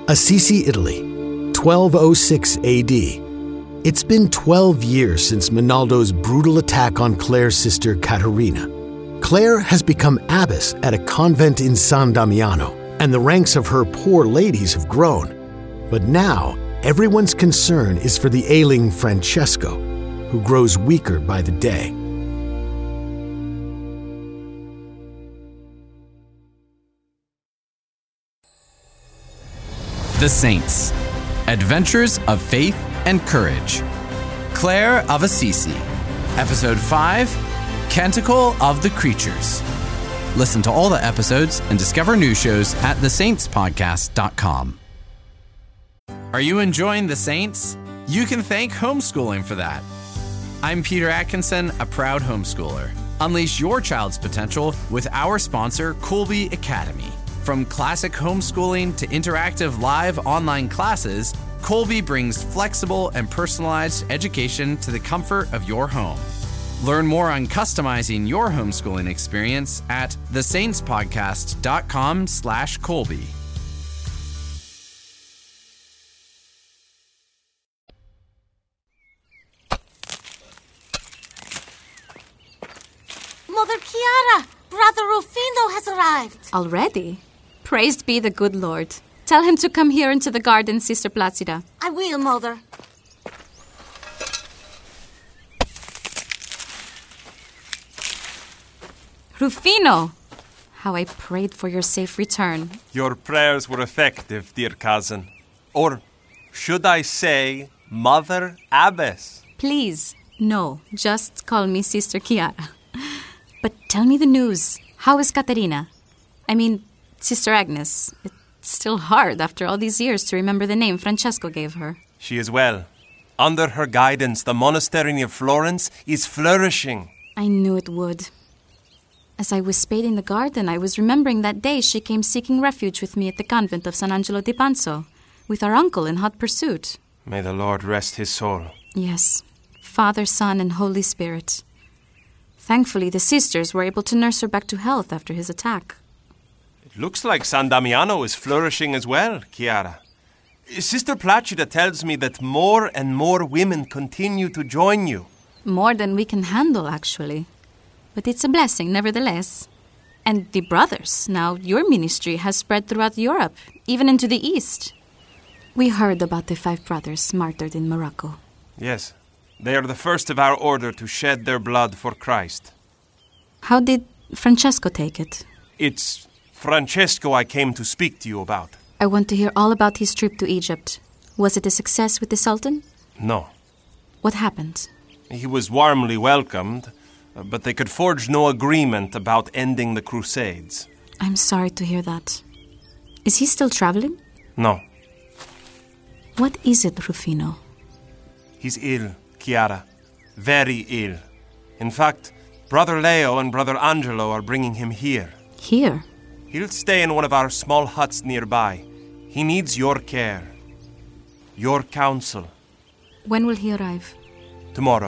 Assisi, Italy, 1206 AD. It's been 12 years since Minaldo's brutal attack on Claire's sister Caterina. Claire has become abbess at a convent in San Damiano, and the ranks of her poor ladies have grown. But now, everyone's concern is for the ailing Francesco, who grows weaker by the day. The Saints. Adventures of Faith and Courage. Claire of Assisi. Episode 5, Canticle of the Creatures. Listen to all the episodes and discover new shows at thesaintspodcast.com. Are you enjoying The Saints? You can thank homeschooling for that. I'm Peter Atkinson, a proud homeschooler. Unleash your child's potential with our sponsor, Colby Academy. From classic homeschooling to interactive live online classes, Colby brings flexible and personalized education to the comfort of your home. Learn more on customizing your homeschooling experience at thesaintspodcast.com/Colby. Mother Chiara, Brother Rufino has arrived. Already? Praised be the good Lord. Tell him to come here into the garden, Sister Placida. I will, Mother. Rufino! How I prayed for your safe return. Your prayers were effective, dear cousin. Or should I say, Mother Abbess? Please, no, just call me Sister Chiara. But tell me the news. How is Caterina? I mean, Sister Agnes. It's still hard after all these years to remember the name Francesco gave her. She is well. Under her guidance, the monastery near Florence is flourishing. I knew it would. As I was spading the garden, I was remembering that day she came seeking refuge with me at the convent of San Angelo di Panzo, with our uncle in hot pursuit. May the Lord rest his soul. Yes, Father, Son, and Holy Spirit. Thankfully, the sisters were able to nurse her back to health after his attack. It looks like San Damiano is flourishing as well, Chiara. Sister Placida tells me that more and more women continue to join you. More than we can handle, actually. But it's a blessing, nevertheless. And the brothers, now your ministry has spread throughout Europe, even into the East. We heard about the 5 brothers martyred in Morocco. Yes, they are the first of our order to shed their blood for Christ. How did Francesco take it? It's Francesco I came to speak to you about. I want to hear all about his trip to Egypt. Was it a success with the Sultan? No. What happened? He was warmly welcomed, but they could forge no agreement about ending the Crusades. I'm sorry to hear that. Is he still traveling? No. What is it, Rufino? He's ill, Chiara. Very ill. In fact, Brother Leo and Brother Angelo are bringing him here. Here? He'll stay in one of our small huts nearby. He needs your care. Your counsel. When will he arrive? Tomorrow.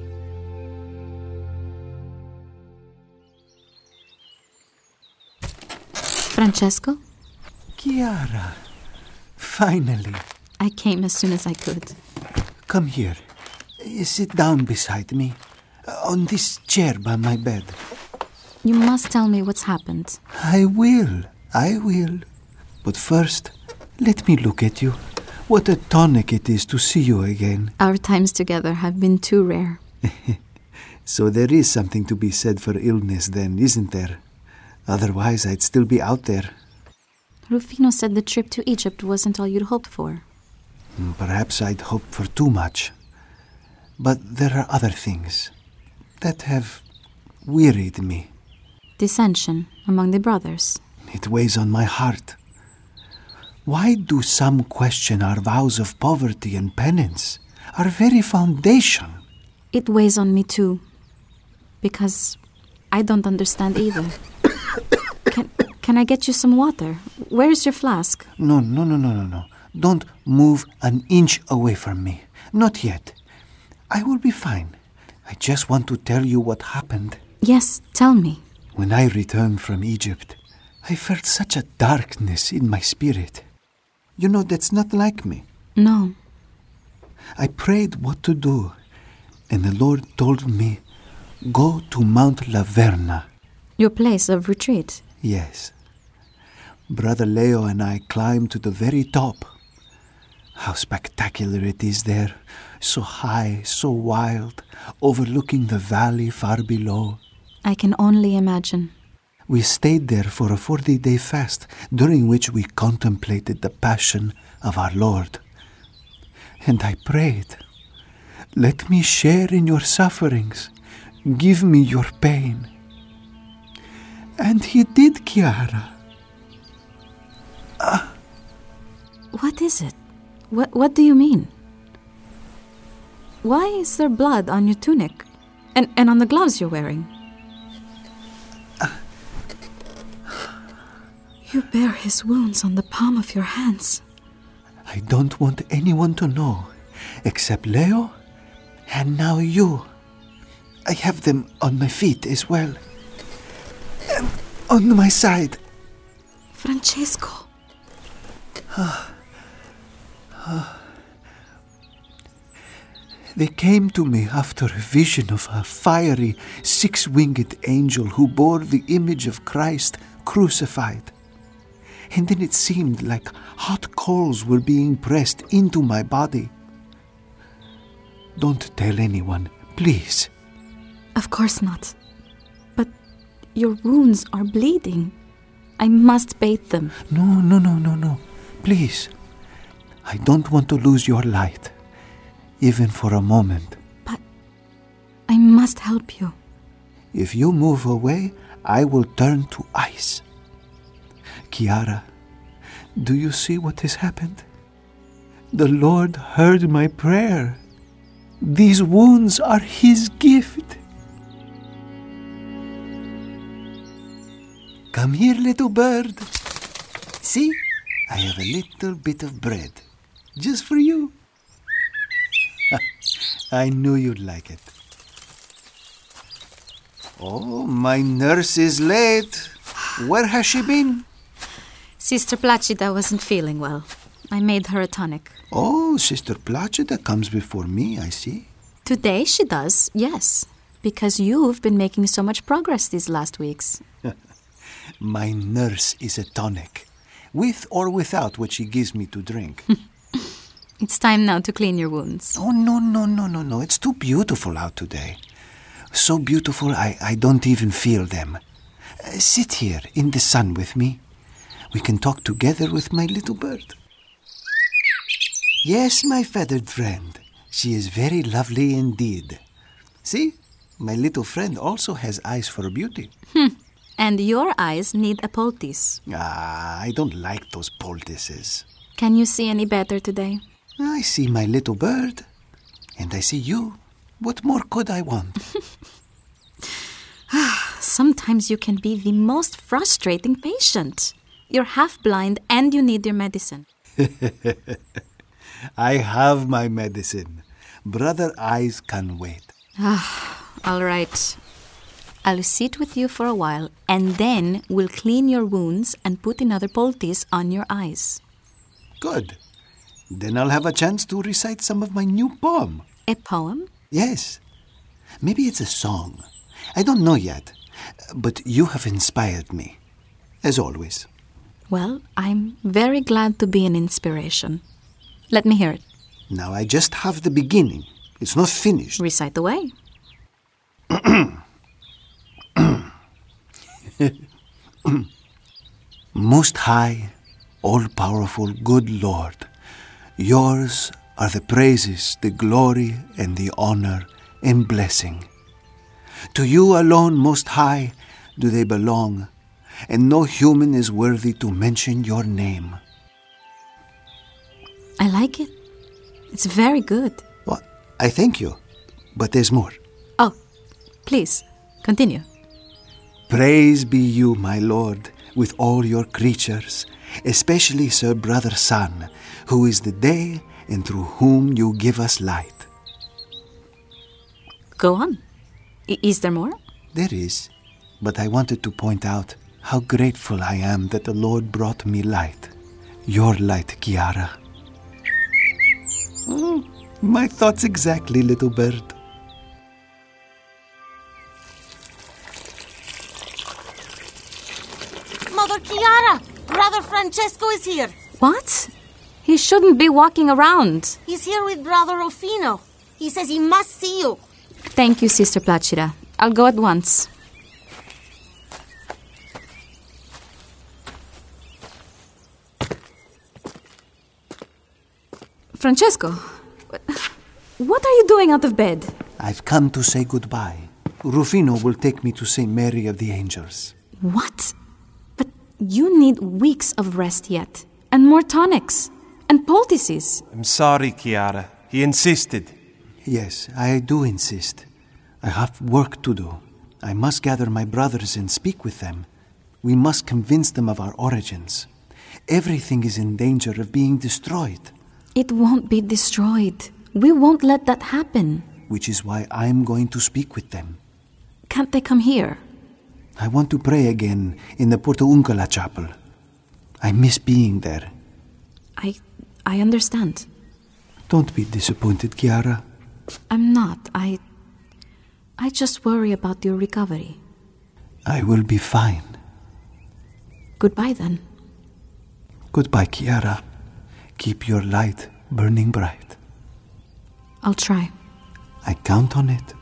Francesco? Chiara, finally. I came as soon as I could. Come here. Sit down beside me. On this chair by my bed. You must tell me what's happened. I will. But first, let me look at you. What a tonic it is to see you again. Our times together have been too rare. So there is something to be said for illness then, isn't there? Otherwise, I'd still be out there. Rufino said the trip to Egypt wasn't all you'd hoped for. Perhaps I'd hoped for too much. But there are other things that have wearied me. Dissension among the brothers. It weighs on my heart. Why do some question our vows of poverty and penance, our very foundation? It weighs on me too. Because I don't understand either. Can I get you some water? Where is your flask? No. Don't move an inch away from me. Not yet. I will be fine. I just want to tell you what happened. Yes, tell me. When I returned from Egypt, I felt such a darkness in my spirit. You know, that's not like me. No. I prayed what to do, and the Lord told me, go to Mount Laverna. Your place of retreat. Yes. Brother Leo and I climbed to the very top. How spectacular it is there. So high, so wild, overlooking the valley far below. I can only imagine. We stayed there for a 40-day fast, during which we contemplated the passion of our Lord. And I prayed, let me share in your sufferings. Give me your pain. And he did, Chiara. What is it? What do you mean? Why is there blood on your tunic? And on the gloves you're wearing? You bear his wounds on the palm of your hands. I don't want anyone to know, except Leo, and now you. I have them on my feet as well. And on my side. Francesco. They came to me after a vision of a fiery, six-winged angel who bore the image of Christ crucified. And then it seemed like hot coals were being pressed into my body. Don't tell anyone, please. Of course not. But your wounds are bleeding. I must bathe them. No. Please. I don't want to lose your light, even for a moment. But I must help you. If you move away, I will turn to ice. Chiara, do you see what has happened? The Lord heard my prayer. These wounds are His gift. Come here, little bird. See, I have a little bit of bread, just for you. I knew you'd like it. Oh, my nurse is late. Where has she been? Sister Placida wasn't feeling well. I made her a tonic. Oh, Sister Placida comes before me, I see. Today she does, yes. Because you've been making so much progress these last weeks. My nurse is a tonic, with or without what she gives me to drink. It's time now to clean your wounds. Oh, no. It's too beautiful out today. So beautiful I don't even feel them. Sit here in the sun with me. We can talk together with my little bird. Yes, my feathered friend. She is very lovely indeed. See, my little friend also has eyes for beauty. And your eyes need a poultice. I don't like those poultices. Can you see any better today? I see my little bird, and I see you. What more could I want? Sometimes you can be the most frustrating patient. You're half blind and you need your medicine. I have my medicine. Brother Eyes can wait. All right. I'll sit with you for a while and then we'll clean your wounds and put another poultice on your eyes. Good. Then I'll have a chance to recite some of my new poem. A poem? Yes. Maybe it's a song. I don't know yet. But you have inspired me, as always. Well, I'm very glad to be an inspiration. Let me hear it. Now I just have the beginning. It's not finished. Recite away. Most High, all-powerful, good Lord, yours are the praises, the glory, and the honor and blessing. To you alone, Most High, do they belong, and no human is worthy to mention your name. I like it. It's very good. Well, I thank you, but there's more. Oh, please, continue. Praise be you, my Lord, with all your creatures, especially Sir Brother Sun, who is the day and through whom you give us light. Go on. Is there more? There is, but I wanted to point out how grateful I am that the Lord brought me light. Your light, Chiara. My thoughts exactly, little bird. Mother Chiara, Brother Francesco is here. What? He shouldn't be walking around. He's here with Brother Rufino. He says he must see you. Thank you, Sister Placida. I'll go at once. Francesco, what are you doing out of bed? I've come to say goodbye. Rufino will take me to St. Mary of the Angels. What? But you need weeks of rest yet, and more tonics, and poultices. I'm sorry, Chiara. He insisted. Yes, I do insist. I have work to do. I must gather my brothers and speak with them. We must convince them of our origins. Everything is in danger of being destroyed. It won't be destroyed. We won't let that happen. Which is why I'm going to speak with them. Can't they come here? I want to pray again in the Porta Uncula chapel. I miss being there. I understand. Don't be disappointed, Chiara. I'm not. I just worry about your recovery. I will be fine. Goodbye, then. Goodbye, Chiara. Keep your light burning bright. I'll try. I count on it.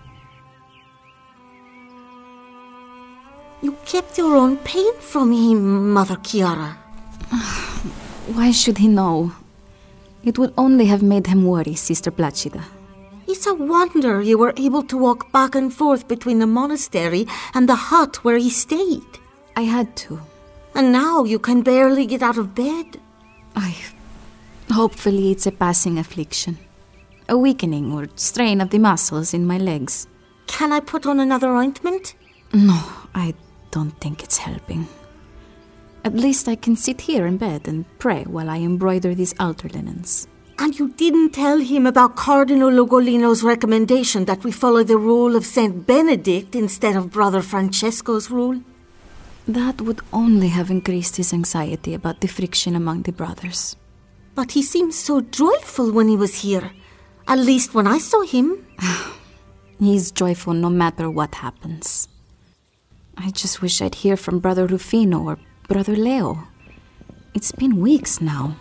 You kept your own pain from him, Mother Chiara. Why should he know? It would only have made him worry, Sister Placida. It's a wonder you were able to walk back and forth between the monastery and the hut where he stayed. I had to. And now you can barely get out of bed. Hopefully it's a passing affliction. A weakening or strain of the muscles in my legs. Can I put on another ointment? No, I don't think it's helping. At least I can sit here in bed and pray while I embroider these altar linens. And you didn't tell him about Cardinal Ugolino's recommendation that we follow the rule of Saint Benedict instead of Brother Francesco's rule? That would only have increased his anxiety about the friction among the brothers. But he seemed so joyful when he was here. At least when I saw him. He's joyful no matter what happens. I just wish I'd hear from Brother Rufino or Brother Leo. It's been weeks now.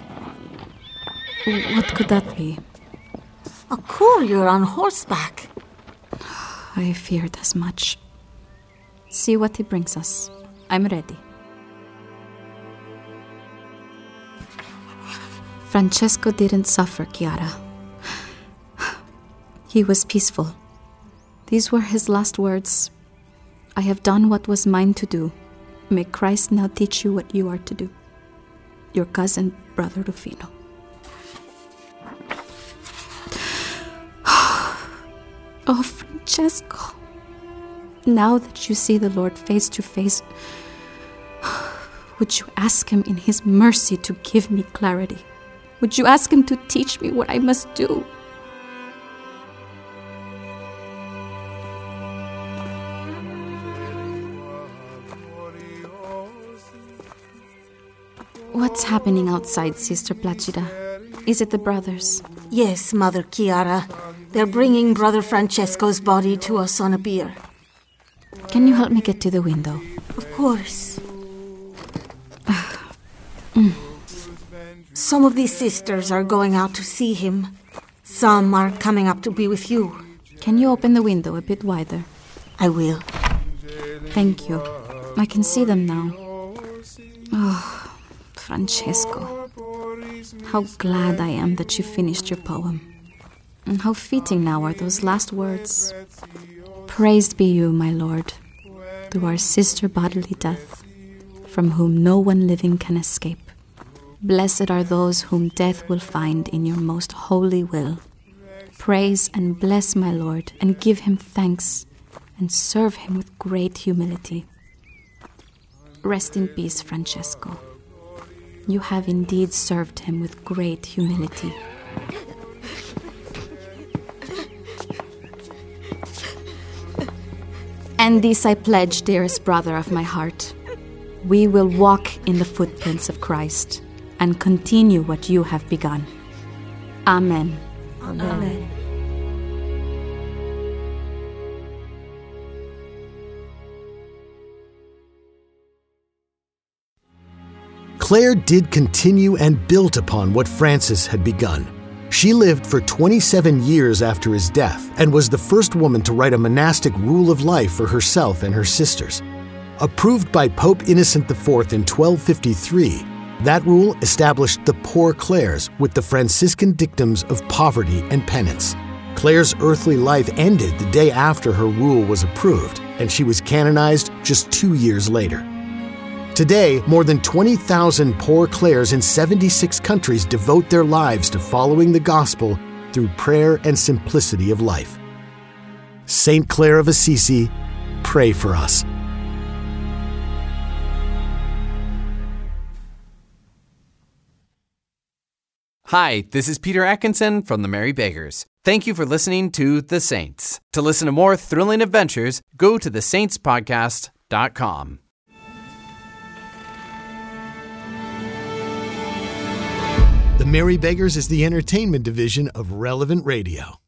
What could that be? A courier on horseback. I feared as much. See what he brings us. I'm ready. Francesco didn't suffer, Chiara. He was peaceful. These were his last words. I have done what was mine to do. May Christ now teach you what you are to do. Your cousin, Brother Rufino. Oh, Francesco. Now that you see the Lord face to face, would you ask him in his mercy to give me clarity? Would you ask him to teach me what I must do? What's happening outside, Sister Placida? Is it the brothers? Yes, Mother Chiara. They're bringing Brother Francesco's body to us on a bier. Can you help me get to the window? Of course. Some of these sisters are going out to see him. Some are coming up to be with you. Can you open the window a bit wider? I will. Thank you. I can see them now. Oh, Francesco. How glad I am that you finished your poem. And how fitting now are those last words. Praised be you, my Lord, through our sister bodily death, from whom no one living can escape. Blessed are those whom death will find in your most holy will. Praise and bless my Lord, and give him thanks, and serve him with great humility. Rest in peace, Francesco. You have indeed served him with great humility. And this I pledge, dearest brother of my heart. We will walk in the footprints of Christ. and continue what you have begun. Amen. Amen. Clare did continue and built upon what Francis had begun. She lived for 27 years after his death and was the first woman to write a monastic rule of life for herself and her sisters. Approved by Pope Innocent IV in 1253, that rule established the Poor Clares with the Franciscan dictums of poverty and penance. Clare's earthly life ended the day after her rule was approved, and she was canonized just 2 years later. Today, more than 20,000 Poor Clares in 76 countries devote their lives to following the gospel through prayer and simplicity of life. Saint Clare of Assisi, pray for us. Hi, this is Peter Atkinson from the Merry Beggars. Thank you for listening to The Saints. To listen to more thrilling adventures, go to thesaintspodcast.com. The Merry Beggars is the entertainment division of Relevant Radio.